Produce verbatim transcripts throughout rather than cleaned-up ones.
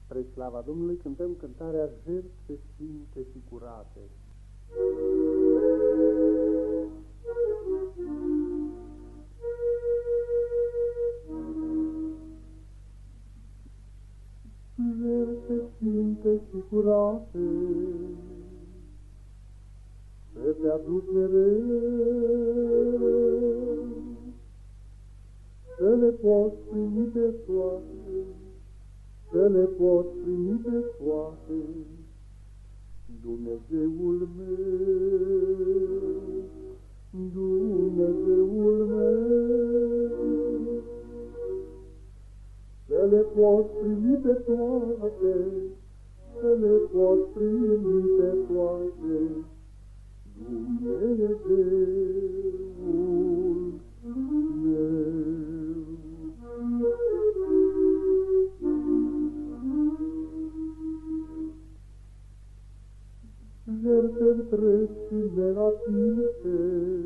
Spre slava Domnului cântăm cântarea Jertfe sfinte și curate. Jertfe sfinte și curate, să te aduc mereu, să le poți primi pe toate, să le poți primi pe toate, Dumnezeul meu, Dumnezeul meu. Să le poți primi pe toate, să le poți primi pe toate, Dumnezeul meu. Jertfe întregi și neratinse,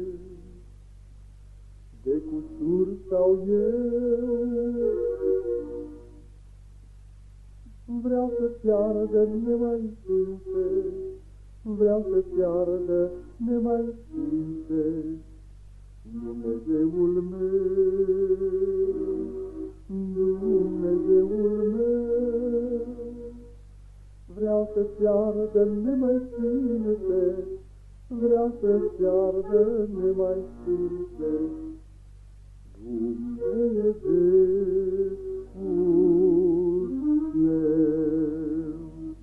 de cusur sau eu, vreau să-ți ardă nemai sfințe, vreau să-ți ardă nemai sfințe, Dumnezeul meu, Dumnezeul meu. Vreau să-ți ardă nemai sfințe, vreau să-ți ardă nemai sfințe, Dumnezeul meu.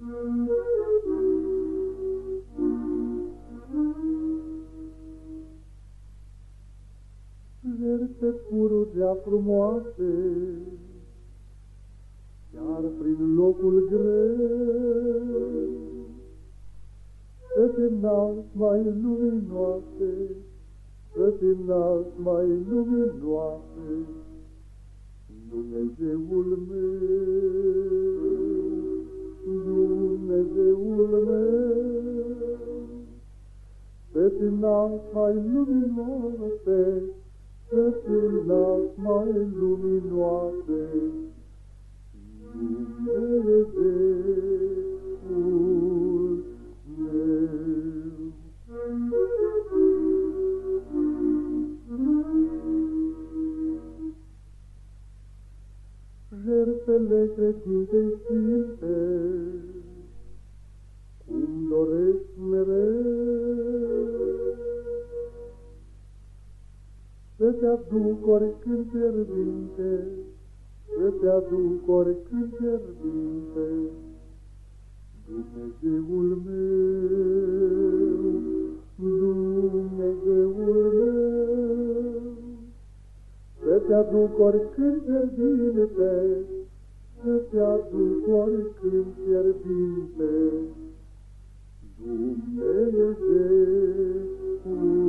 Jertfe purugea frumoase, chiar prin locul greu, să te înalți mai luminoase, să te înalți mai luminoase, Dumnezeul meu, Dumnezeul meu. Să te înalți mai luminoase, să te înalți mai luminoase, Dumnezeul meu. Jertfele credinței sfinte, cum doresc mereu, să te aduc oricând fierbinte, să te aduc oricând fierbinte, Dumnezeul meu, Dumnezeul meu. Să te aduc oricând fierbinte, să te aduc oricând fierbinte, Dumnezeul